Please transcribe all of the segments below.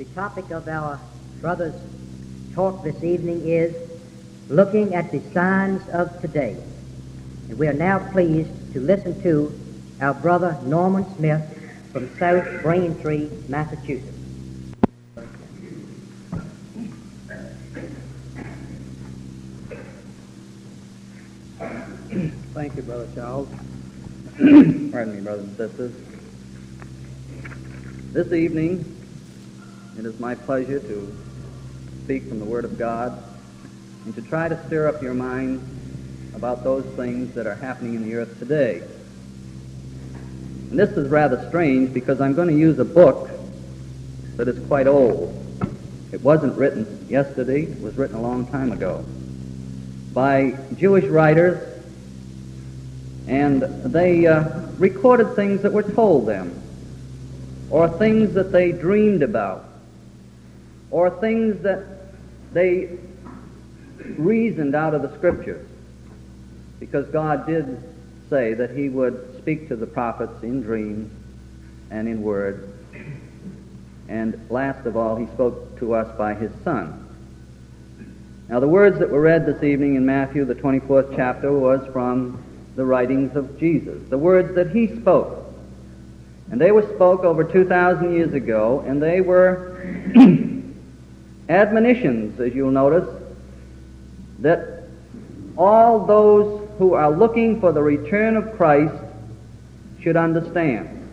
The topic of our brother's talk this evening is looking at the signs of today. And we are now pleased to listen to our brother Norman Smith from South Braintree, Massachusetts. Thank you, Brother Charles. Pardon me, brothers and sisters. This evening, it is my pleasure to speak from the Word of God and to try to stir up your mind about those things that are happening in the earth today. And this is rather strange because I'm going to use a book that is quite old. It wasn't written yesterday, it was written a long time ago by Jewish writers, and they recorded things that were told them, or things that they dreamed about, or things that they reasoned out of the Scriptures, because God did say that He would speak to the prophets in dreams and in word, and last of all, He spoke to us by His Son. Now, the words that were read this evening in Matthew, the 24th chapter, was from the writings of Jesus, the words that He spoke. And they were spoke over 2,000 years ago, and they were admonitions, as you'll notice, that all those who are looking for the return of Christ should understand.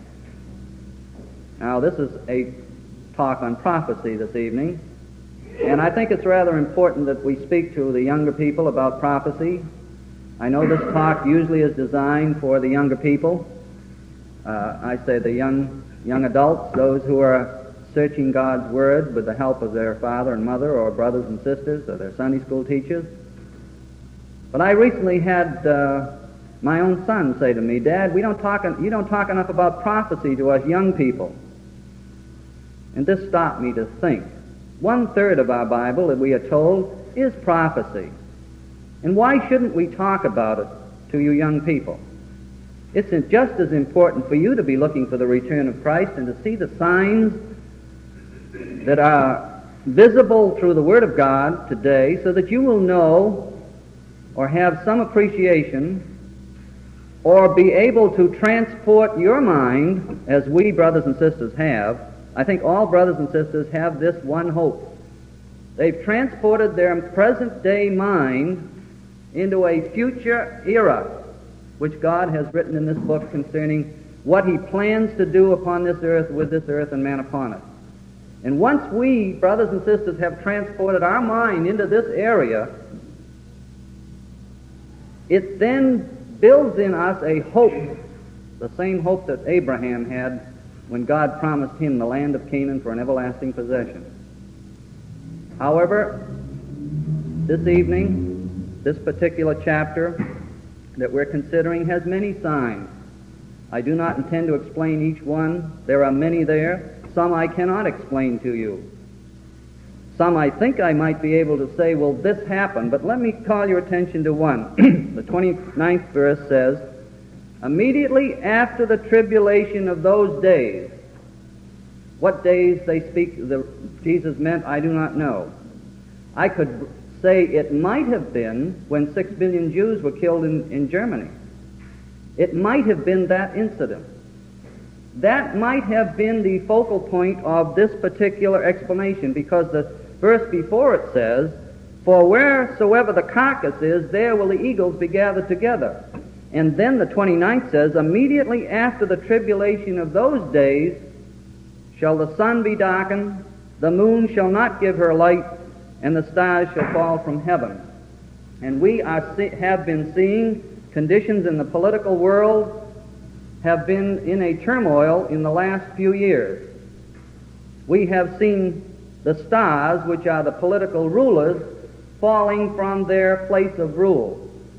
Now, this is a talk on prophecy this evening, and I think it's rather important that we speak to the younger people about prophecy. I know this talk usually is designed for the younger people. I say the young adults, those who are searching God's Word with the help of their father and mother or brothers and sisters or their Sunday school teachers. But I recently had my own son say to me, "Dad, you don't talk enough about prophecy to us young people." And this stopped me to think. 1/3 of our Bible, that we are told, is prophecy. And why shouldn't we talk about it to you young people? It's just as important for you to be looking for the return of Christ and to see the signs that are visible through the Word of God today, so that you will know or have some appreciation or be able to transport your mind, as we brothers and sisters have. I think all brothers and sisters have this one hope. They've transported their present-day mind into a future era, which God has written in this book concerning what He plans to do upon this earth, with this earth and man upon it. And once we, brothers and sisters, have transported our mind into this area, it then builds in us a hope, the same hope that Abraham had when God promised him the land of Canaan for an everlasting possession. However, this evening, this particular chapter that we're considering has many signs. I do not intend to explain each one. There are many there. Some I cannot explain to you. Some I think I might be able to say, well, this happened, but let me call your attention to one. The 29th verse says, "Immediately after the tribulation of those days." What days they speak Jesus meant, I do not know. I could say it might have been when 6 billion Jews were killed in Germany. It might have been that incident. That might have been the focal point of this particular explanation, because the verse before it says, "For wheresoever the carcass is, there will the eagles be gathered together." And then the 29th says, "Immediately after the tribulation of those days shall the sun be darkened, the moon shall not give her light, and the stars shall fall from heaven." And we have been seeing conditions in the political world have been in a turmoil in the last few years. We have seen the stars, which are the political rulers, falling from their place of rule.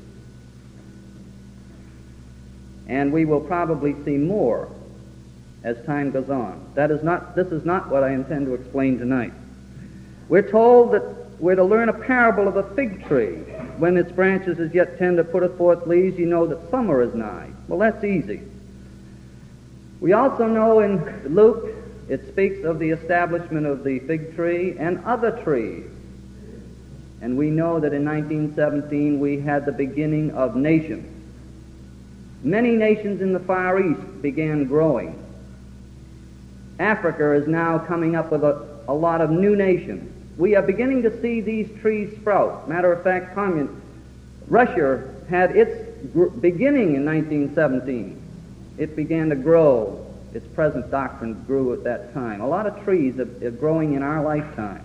And we will probably see more as time goes on. This is not what I intend to explain tonight. We're told that we're to learn a parable of a fig tree. When its branches is yet tender, putteth forth leaves, you know that summer is nigh. Well, that's easy. We also know in Luke it speaks of the establishment of the fig tree and other trees. And we know that in 1917 we had the beginning of nations. Many nations in the Far East began growing. Africa is now coming up with a lot of new nations. We are beginning to see these trees sprout. Matter of fact, Russia had its beginning in 1917. It began to grow. Its present doctrine grew at that time. A lot of trees are growing in our lifetime.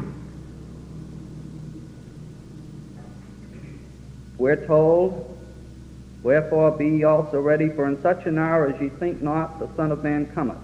We're told, "Wherefore be ye also ready, for in such an hour as ye think not, the Son of Man cometh."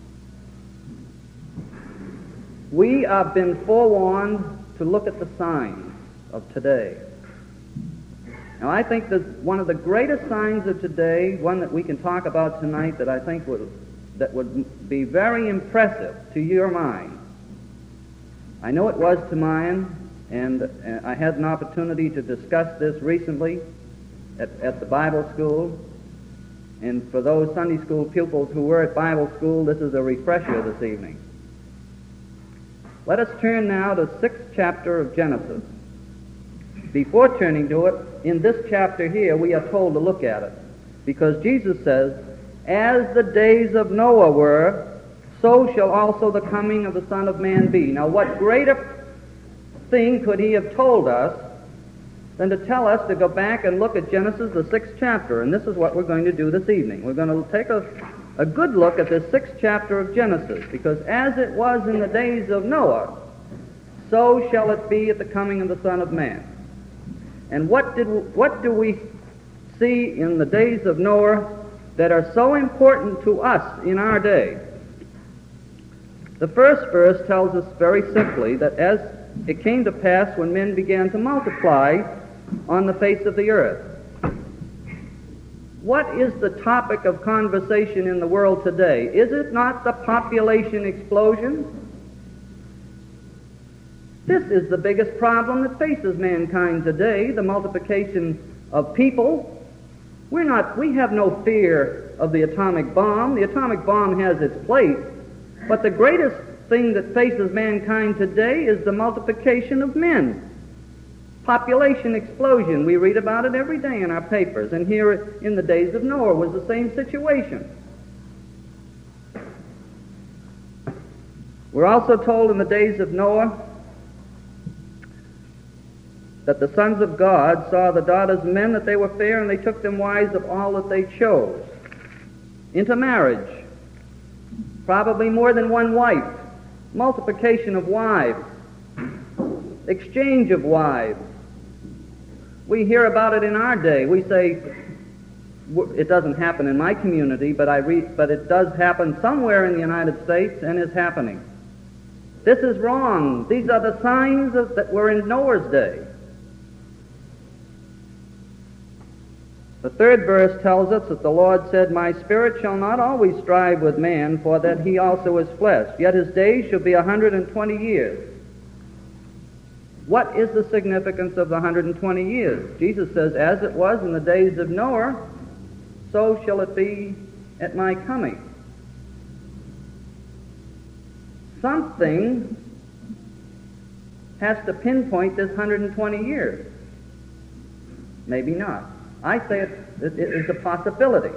We have been forewarned to look at the signs of today. Now, I think that one of the greatest signs of today, one that we can talk about tonight that I think would be very impressive to your mind. I know it was to mine, and I had an opportunity to discuss this recently at the Bible school. And for those Sunday school pupils who were at Bible school, this is a refresher this evening. Let us turn now to the 6th chapter of Genesis. Before turning to it, in this chapter here, we are told to look at it. Because Jesus says, "As the days of Noah were, so shall also the coming of the Son of Man be." Now, what greater thing could he have told us than to tell us to go back and look at Genesis, the 6th chapter? And this is what we're going to do this evening. We're going to take a good look at this 6th chapter of Genesis, because as it was in the days of Noah, so shall it be at the coming of the Son of Man. And what do we see in the days of Noah that are so important to us in our day? The first verse tells us very simply that as it came to pass when men began to multiply on the face of the earth. What is the topic of conversation in the world today? Is it not the population explosion? This is the biggest problem that faces mankind today, the multiplication of people. We have no fear of the atomic bomb. The atomic bomb has its place, but the greatest thing that faces mankind today is the multiplication of men. Population explosion. We read about it every day in our papers, and here in the days of Noah was the same situation. We're also told in the days of Noah that the sons of God saw the daughters of men, that they were fair, and they took them wives of all that they chose into marriage. Probably more than one wife. Multiplication of wives. Exchange of wives. We hear about it in our day. We say, it doesn't happen in my community, but it does happen somewhere in the United States and is happening. This is wrong. These are the signs that were in Noah's day. The third verse tells us that the Lord said, "My spirit shall not always strive with man, for that he also is flesh. Yet his days shall be 120 years. What is the significance of the 120 years? Jesus says, "As it was in the days of Noah, so shall it be at my coming." Something has to pinpoint this 120 years. Maybe not. I say it is a possibility.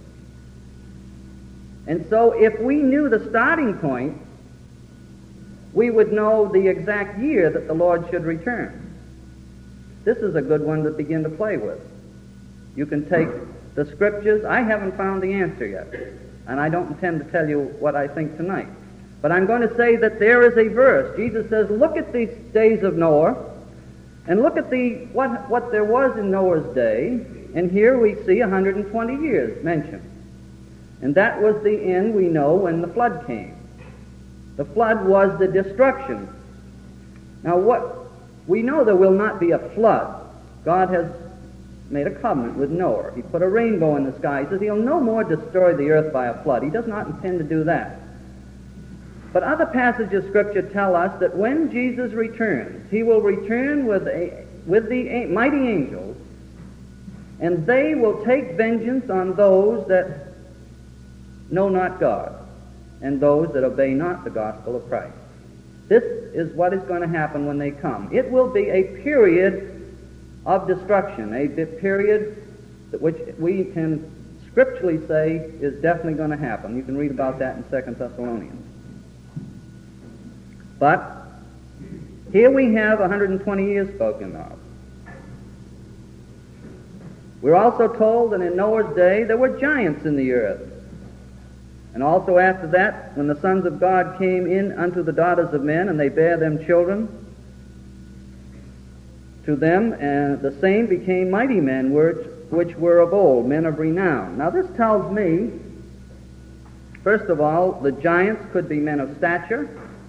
And so if we knew the starting point, we would know the exact year that the Lord should return. This is a good one to begin to play with. You can take the Scriptures. I haven't found the answer yet, and I don't intend to tell you what I think tonight. But I'm going to say that there is a verse. Jesus says, look at these days of Noah, and look at what there was in Noah's day, and here we see 120 years mentioned. And that was the end, we know, when the flood came. The flood was the destruction. Now we know there will not be a flood. God has made a covenant with Noah. He put a rainbow in the sky. He says he'll no more destroy the earth by a flood. He does not intend to do that. But other passages of Scripture tell us that when Jesus returns, he will return with the mighty angels, and they will take vengeance on those that know not God. and those that obey not the gospel of Christ. This is what is going to happen when they come. It will be a period of destruction, a period which we can scripturally say is definitely going to happen. You can read about that in 2 Thessalonians. But here we have 120 years spoken of. We're also told that in Noah's day there were giants in the earth. And also after that, when the sons of God came in unto the daughters of men, and they bare them children to them, and the same became mighty men which were of old, men of renown. Now this tells me, first of all, the giants could be men of stature,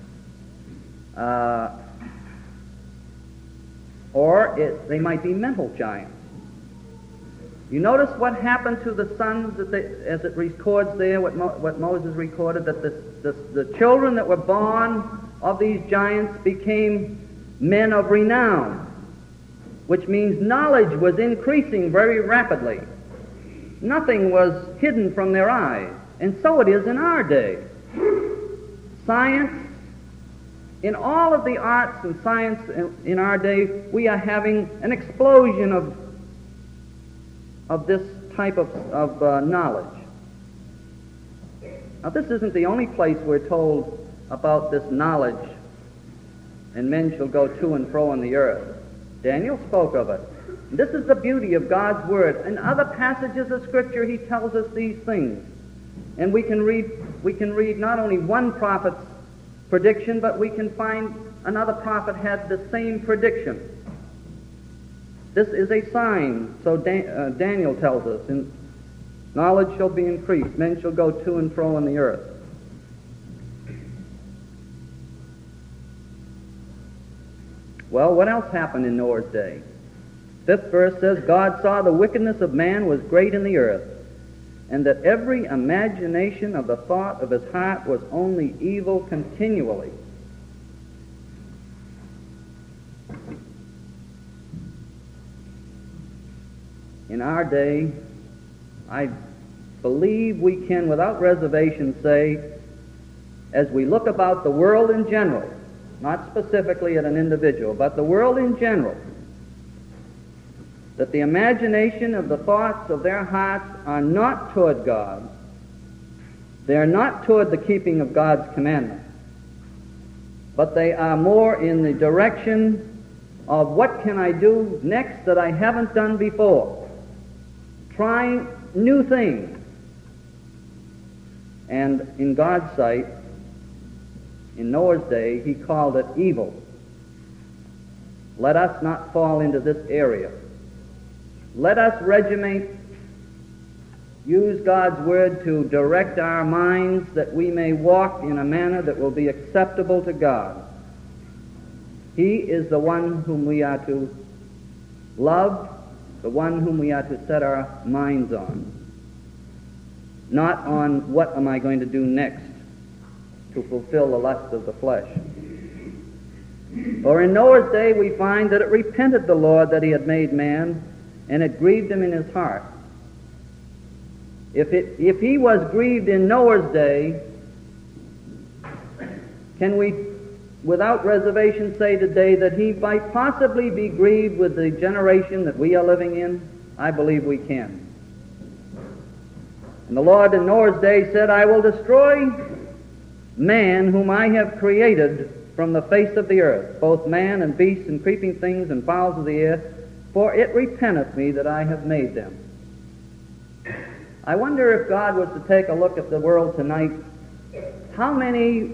or they might be mental giants. You notice what happened to the sons as it records there, what Moses recorded, that the children that were born of these giants became men of renown, which means knowledge was increasing very rapidly. Nothing was hidden from their eyes, and so it is in our day. Science, in all of the arts and science in our day, we are having an explosion of this type of knowledge. Now, this isn't the only place we're told about this knowledge, and men shall go to and fro on the earth. Daniel spoke of it. This is the beauty of God's Word. In other passages of Scripture, he tells us these things. And we can read not only one prophet's prediction, but we can find another prophet had the same prediction. This is a sign, so Daniel tells us, and knowledge shall be increased, men shall go to and fro on the earth. Well, what else happened in Noah's day? 5th verse says, God saw the wickedness of man was great in the earth, and that every imagination of the thought of his heart was only evil continually. In our day, I believe we can without reservation say, as we look about the world in general, not specifically at an individual, but the world in general, that the imagination of the thoughts of their hearts are not toward God. They are not toward the keeping of God's commandments, but they are more in the direction of what can I do next that I haven't done before, trying new things. And in God's sight, in Noah's day, he called it evil. Let us not fall into this area. Let us use God's Word to direct our minds that we may walk in a manner that will be acceptable to God. He is the one whom we are to love, the one whom we are to set our minds on, not on what am I going to do next to fulfill the lust of the flesh. For in Noah's day we find that it repented the Lord that he had made man, and it grieved him in his heart. If he was grieved in Noah's day, can we without reservation say today that he might possibly be grieved with the generation that we are living in? I believe we can. And the Lord in Noah's day said, I will destroy man whom I have created from the face of the earth, both man and beasts and creeping things and fowls of the air, for it repenteth me that I have made them. I wonder if God was to take a look at the world tonight, how many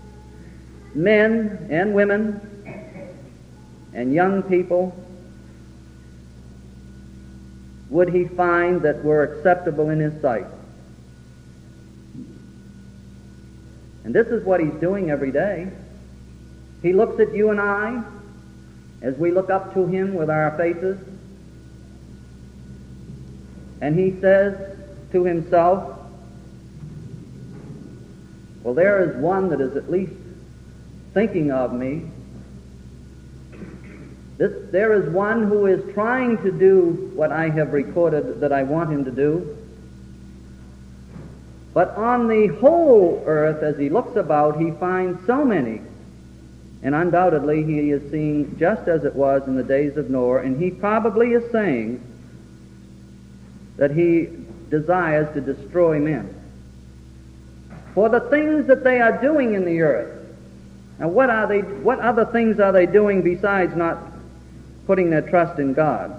men and women and young people would he find that were acceptable in his sight? And this is what he's doing every day. He looks at you and I as we look up to him with our faces, and he says to himself, well, there is one that is at least thinking of me. There is one who is trying to do what I have recorded that I want him to do. But on the whole earth, as he looks about, he finds so many. And undoubtedly he is seeing just as it was in the days of Noah, and he probably is saying that he desires to destroy men for the things that they are doing in the earth. Now what other things are they doing besides not putting their trust in God?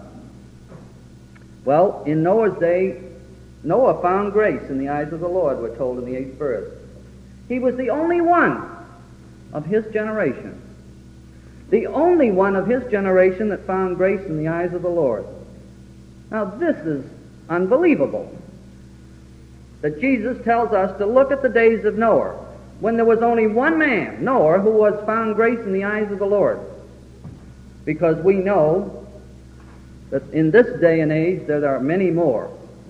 Well, in Noah's day, Noah found grace in the eyes of the Lord, we're told in the 8th verse. He was the only one of his generation. The only one of his generation that found grace in the eyes of the Lord. Now this is unbelievable. That Jesus tells us to look at the days of Noah, when there was only one man, Noah, who was found grace in the eyes of the Lord. Because we know that in this day and age there are many more.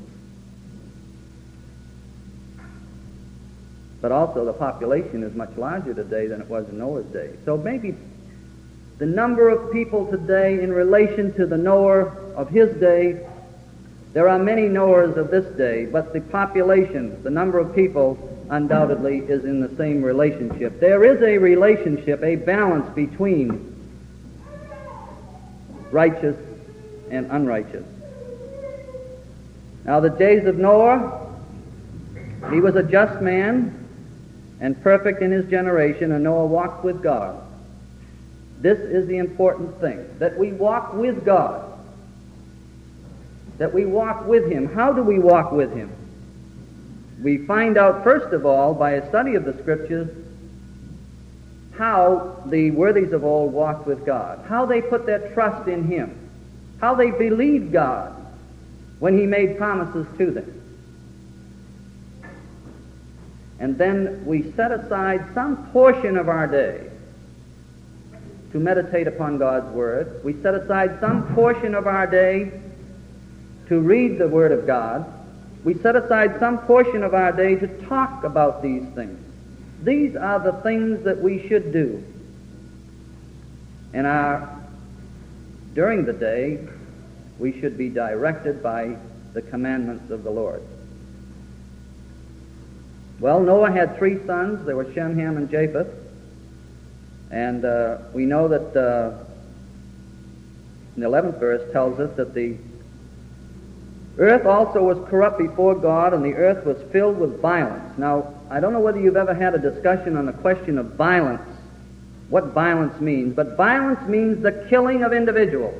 But also the population is much larger today than it was in Noah's day. So maybe the number of people today in relation to the Noah of his day, there are many Noahs of this day, but the population, the number of people, undoubtedly is in the same relationship. There is a relationship, a balance between righteous and unrighteous. Now the days of Noah, he was a just man and perfect in his generation, and Noah walked with God. This is the important thing, that we walk with God, that we walk with him. How do we walk with him? We find out, first of all, by a study of the Scriptures, how the worthies of old walked with God, how they put their trust in him, how they believed God when he made promises to them. And then we set aside some portion of our day to meditate upon God's Word. We set aside some portion of our day to read the Word of God. We set aside some portion of our day to talk about these things. These are the things that we should do. And during the day, we should be directed by the commandments of the Lord. Well, Noah had 3 sons. They were Shem, Ham, and Japheth. And we know that the 11th verse tells us that the earth also was corrupt before God, and the earth was filled with violence. Now, I don't know whether you've ever had a discussion on the question of violence, what violence means, but violence means the killing of individuals.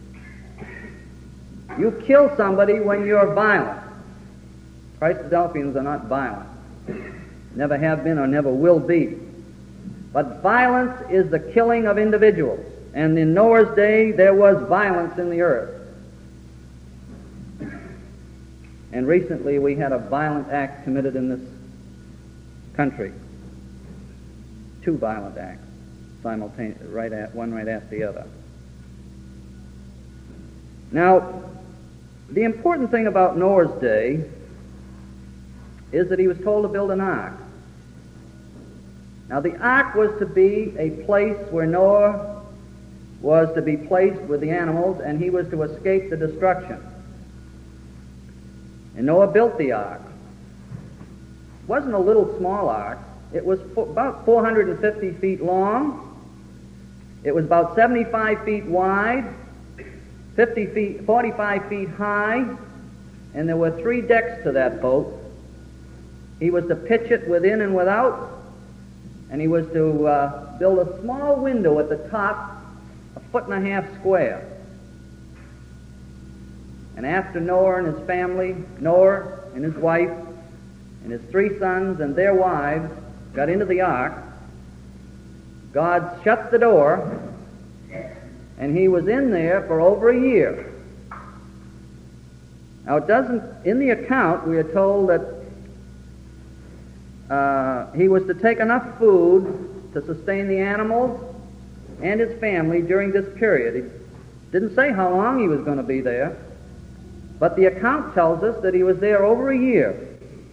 You kill somebody when you're violent. Christadelphians are not violent. Never have been or never will be. But violence is the killing of individuals. And in Noah's day, there was violence in the earth. And recently we had a violent act committed in this country. 2 violent acts, simultaneously, one right after the other. Now, the important thing about Noah's day is that he was told to build an ark. Now, the ark was to be a place where Noah was to be placed with the animals, and he was to escape the destruction. And Noah built the ark. It wasn't a little small ark. It was about 450 feet long. It was about 75 feet wide, 45 feet high, and there were 3 decks to that boat. He was to pitch it within and without, and he was to build a small window at the top, 1.5 feet square. And after Noah and his family, Noah and his wife and his 3 sons and their wives got into the ark, God shut the door, and he was in there for over a year. Now it doesn't, in the account we are told that he was to take enough food to sustain the animals and his family during this period. He didn't say how long he was going to be there, but the account tells us that he was there over a year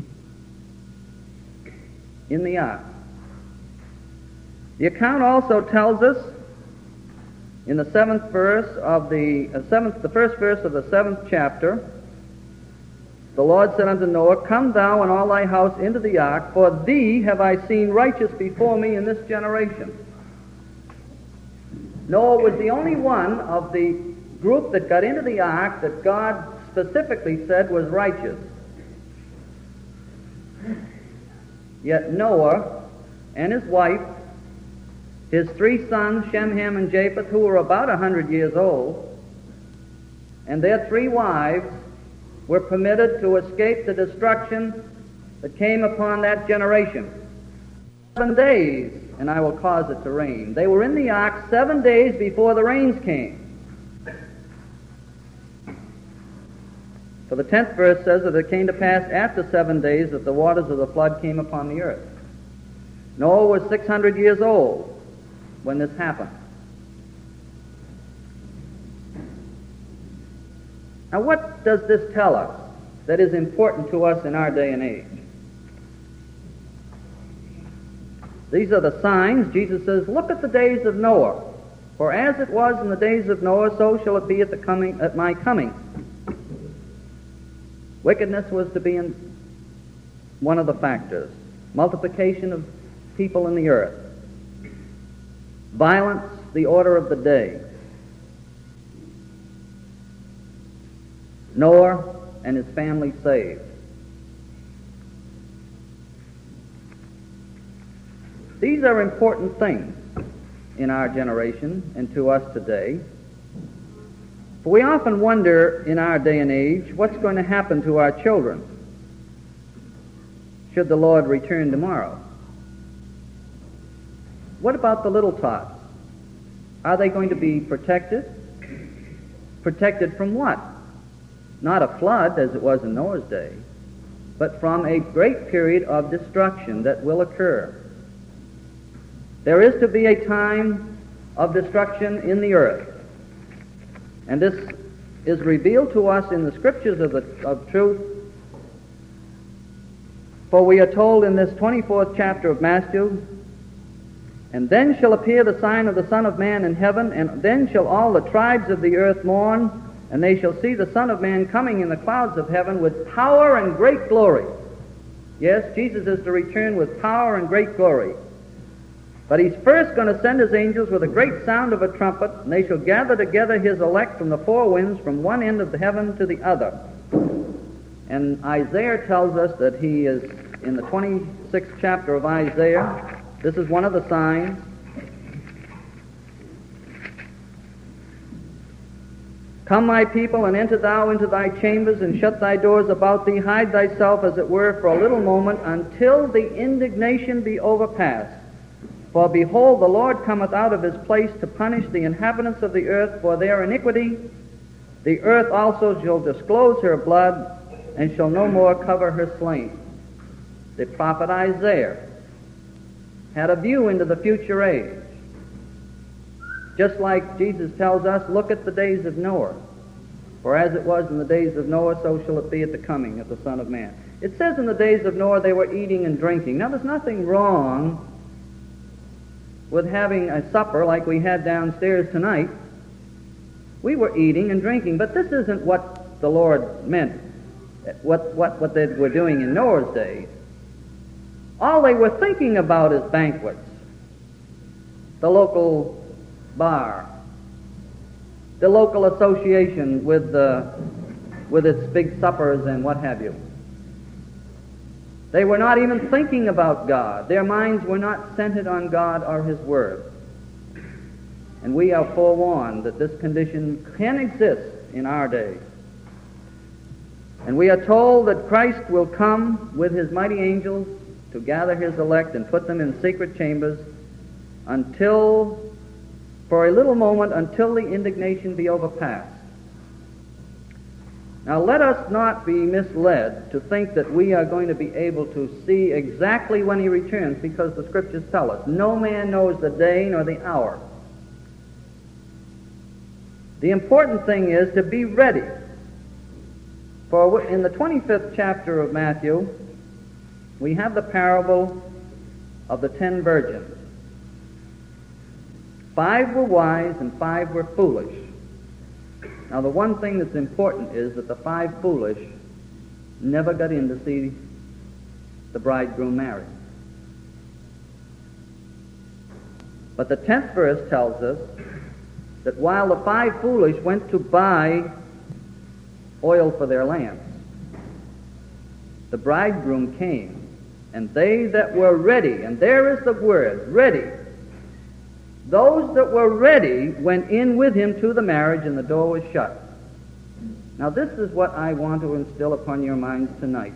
in the ark. The account also tells us in the 7th verse of the first verse of the 7th chapter, the Lord said unto Noah, Come thou and all thy house into the ark, for thee have I seen righteous before me in this generation. Noah was the only one of the group that got into the ark that God specifically said was righteous. Yet Noah and his wife, his 3 sons, Shem, Ham, and Japheth, who were about 100 years old, and their 3 wives were permitted to escape the destruction that came upon that generation. 7 days, and I will cause it to rain. They were in the ark 7 days before the rains came. For the 10th verse says that it came to pass after 7 days that the waters of the flood came upon the earth. Noah was 600 years old when this happened. Now, what does this tell us that is important to us in our day and age? These are the signs. Jesus says, Look at the days of Noah. For as it was in the days of Noah, so shall it be at my coming. Wickedness was to be in one of the factors. Multiplication of people in the earth. Violence, the order of the day. Noah and his family saved. These are important things in our generation and to us today. For we often wonder in our day and age what's going to happen to our children should the Lord return tomorrow. What about the little tots? Are they going to be protected? Protected from what? Not a flood, as it was in Noah's day, but from a great period of destruction that will occur. There is to be a time of destruction in the earth. And this is revealed to us in the Scriptures of truth. For we are told in this 24th chapter of Matthew, And then shall appear the sign of the Son of Man in heaven, and then shall all the tribes of the earth mourn, and they shall see the Son of Man coming in the clouds of heaven with power and great glory. Yes, Jesus is to return with power and great glory. But he's first going to send his angels with a great sound of a trumpet, and they shall gather together his elect from the 4 winds, from one end of the heaven to the other. And Isaiah tells us that he is in the 26th chapter of Isaiah. This is one of the signs. Come, my people, and enter thou into thy chambers, and shut thy doors about thee. Hide thyself, as it were, for a little moment, until the indignation be overpast. For behold, the Lord cometh out of his place to punish the inhabitants of the earth for their iniquity. The earth also shall disclose her blood, and shall no more cover her slain. The prophet Isaiah had a view into the future age. Just like Jesus tells us, look at the days of Noah. For as it was in the days of Noah, so shall it be at the coming of the Son of Man. It says in the days of Noah they were eating and drinking. Now there's nothing wrong with having a supper like we had downstairs tonight. We were eating and drinking, but this isn't what the Lord meant, what they were doing in Noah's days. All they were thinking about is banquets, the local bar, the local association with its big suppers and what have you. They were not even thinking about God. Their minds were not centered on God or His Word. And we are forewarned that this condition can exist in our day. And we are told that Christ will come with His mighty angels to gather His elect and put them in secret chambers for a little moment, until the indignation be overpast. Now let us not be misled to think that we are going to be able to see exactly when He returns, because the Scriptures tell us, no man knows the day nor the hour. The important thing is to be ready. For in the 25th chapter of Matthew, we have the parable of the 10 virgins. 5 were wise and 5 were foolish. Now the one thing that's important is that the 5 foolish never got in to see the bridegroom married. But the 10th verse tells us that while the 5 foolish went to buy oil for their lamps, the bridegroom came, and they that were ready, and there is the word, ready, those that were ready went in with him to the marriage, and the door was shut. Now this is what I want to instill upon your minds tonight.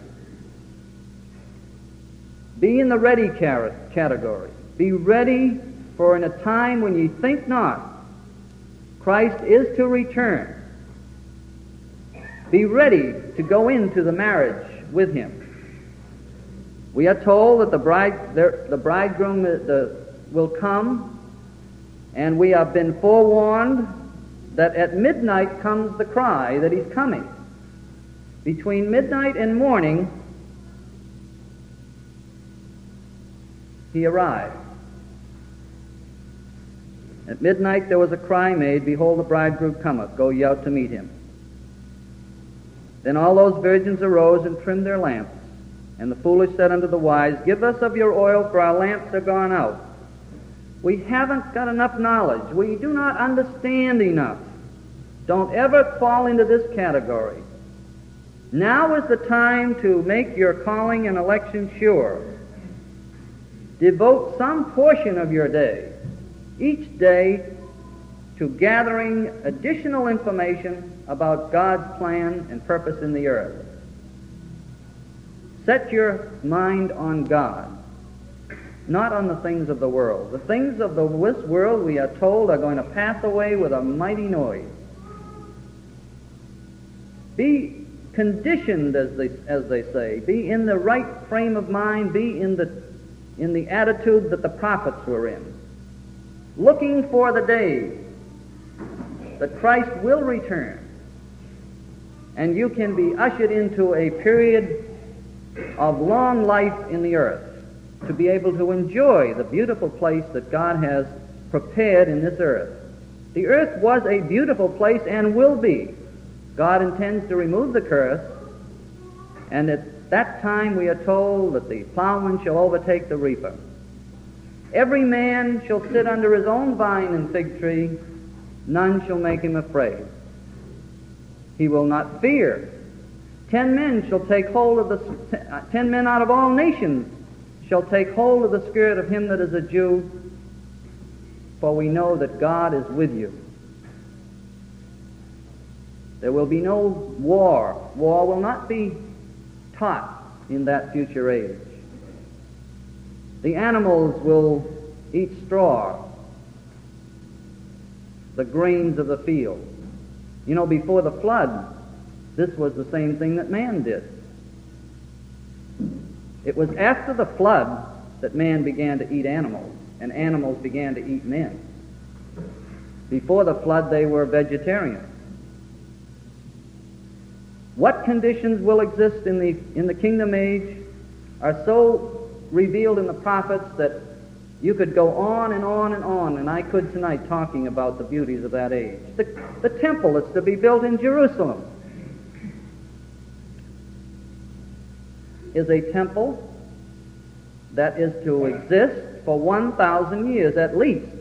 Be in the ready category. Be ready, for in a time when ye think not, Christ is to return. Be ready to go into the marriage with him. We are told that the bridegroom will come, and we have been forewarned that at midnight comes the cry that he's coming. Between midnight and morning, he arrived. At midnight there was a cry made, Behold, the bridegroom cometh, go ye out to meet him. Then all those virgins arose and trimmed their lamps. And the foolish said unto the wise, Give us of your oil, for our lamps are gone out. We haven't got enough knowledge. We do not understand enough. Don't ever fall into this category. Now is the time to make your calling and election sure. Devote some portion of your day, each day, to gathering additional information about God's plan and purpose in the earth. Set your mind on God, not on the things of the world. The things of this world, we are told, are going to pass away with a mighty noise. Be conditioned, as they say. Be in the right frame of mind. Be in the attitude that the prophets were in, looking for the day that Christ will return, and you can be ushered into a period of long life in the earth, to be able to enjoy the beautiful place that God has prepared in this earth. The earth was a beautiful place and will be. God intends to remove the curse, and at that time we are told that the plowman shall overtake the reaper. Every man shall sit under his own vine and fig tree, none shall make him afraid. He will not fear. 10 men shall take hold of 10 men out of all nations shall take hold of the skirt of him that is a Jew, for we know that God is with you. There will be no war. War will not be taught in that future age. The animals will eat straw, the grains of the field. You know, before the flood, this was the same thing that man did. It was after the flood that man began to eat animals, and animals began to eat men. Before the flood, they were vegetarians. What conditions will exist in the kingdom age are so revealed in the prophets that you could go on and on and on, and I could tonight, talking about the beauties of that age. The temple that's to be built in Jerusalem is a temple that is to exist for 1,000 years at least.